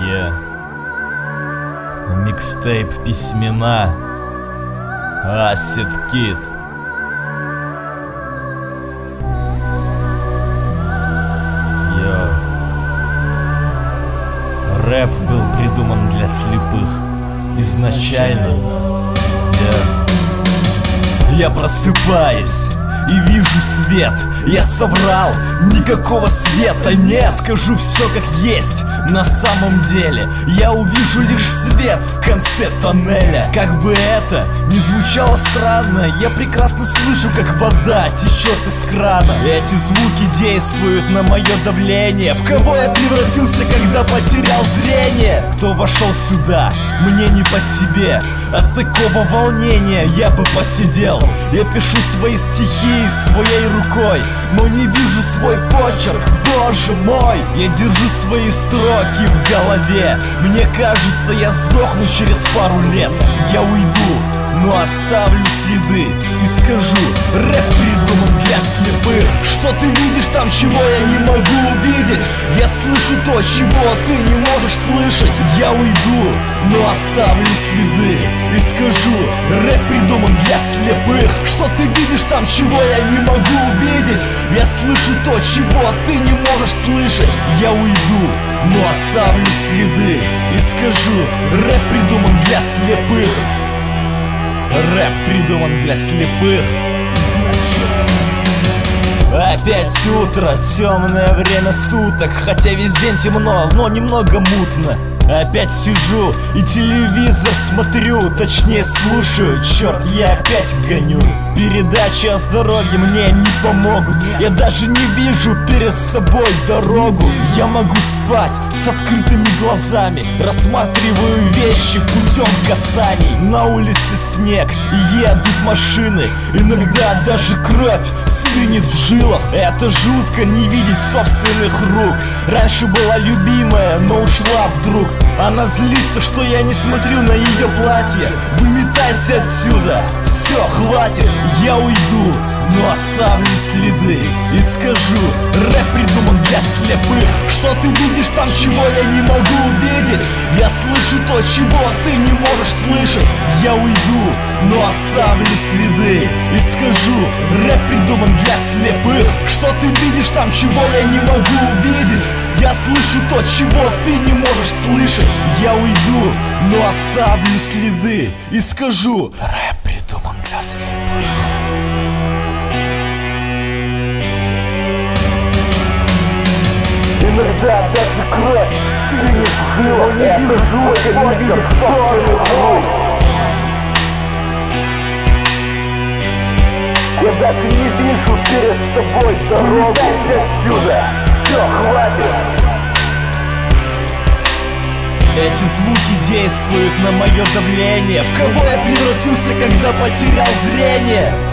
Микстейп письмена. Acid Kid. Рэп был придуман для слепых изначально. Я просыпаюсь и вижу свет. Я соврал, никакого света нет. Скажу все как есть, на самом деле я увижу лишь свет в конце тоннеля. Как бы это ни звучало странно, я прекрасно слышу, как вода течет из крана. Эти звуки действуют на мое давление. В кого я превратился, когда потерял зрение? Кто вошел сюда? Мне не по себе. От такого волнения я бы посидел. Я пишу свои стихи своей рукой, но не вижу свой почерк, боже мой. Я держу свои строки в голове. Мне кажется, я сдохну через пару лет. Я уйду, но оставлю следы и скажу: рэп придуман для слепых. Что ты видишь там, чего я не могу увидеть? Я слышу то, чего ты не можешь слышать. Я уйду, но оставлю следы и скажу: рэп придуман для слепых. Что ты видишь там, чего я не могу увидеть? Я слышу то, чего ты не можешь слышать. Я уйду, но оставлю следы и скажу: рэп придуман для слепых. Рэп придуман для слепых. Опять утро, темное время суток. Хотя весь день темно, но немного мутно. Опять сижу и телевизор смотрю, точнее слушаю. Черт, я опять гоню. Передачи о здоровье мне не помогут. Я даже не вижу перед собой дорогу. Я могу спать с открытыми глазами, рассматриваю вещи путем касаний. На улице снег и едут машины. Иногда даже кровь стынет в жилах. Это жутко не видеть собственных рук. Раньше была любимая, но ушла вдруг. Она злится, что я не смотрю на ее платье. Выметайся отсюда, все, хватит. Я уйду, но оставлю следы и скажу: рэп придуман для слепых. Что ты видишь там, чего я не могу увидеть? Я слышу то, чего ты не можешь слышать. Я уйду, но оставлю следы и скажу: рэп придуман для слепых. Что ты видишь там, чего я не могу увидеть? Я слышу то, чего ты не можешь слышать. Я уйду, но оставлю следы и скажу: рэп придуман для слепых. Иногда даже кровь стынет в жилах. Это жутко не видеть собственных рук. Я даже не вижу перед собой дорогу. Выметайся отсюда, все, хватит. Эти звуки действуют на мое давление. В кого я превратился, когда потерял зрение?